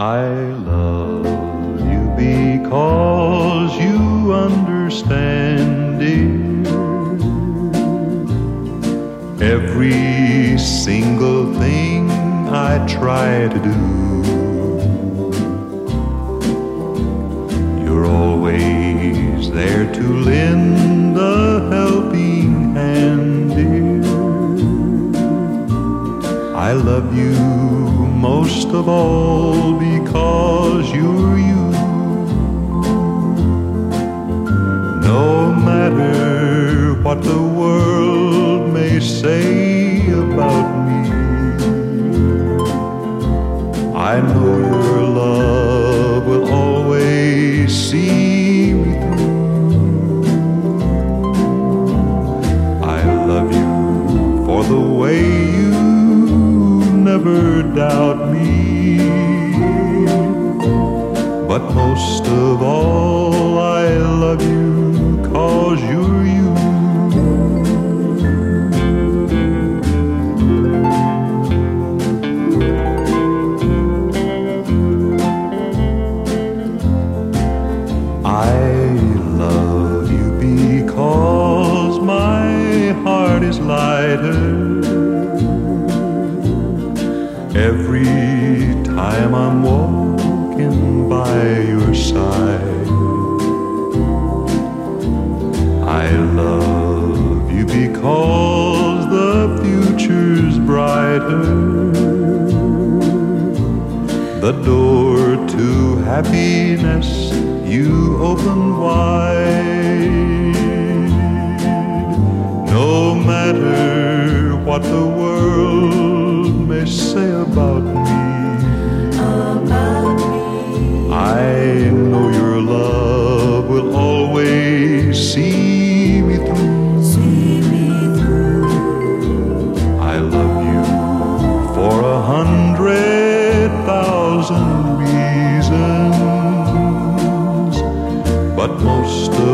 I love you because you understand, dear, every single thing I try to do. You're always there to lend a helping hand, dear. I love you most of all because you're you. No matter what the world may say about me, I know your love will always see me through. I love you for the way you never doubt me, but most of all I love you 'cause you're you. I love you because my heart is lighter every time I'm walking by your side. I love you because the future's brighter. The door to happiness you open wide. No matter what the world may say about me, I know your love will always see me through. I love you for 100,000 reasons, but most of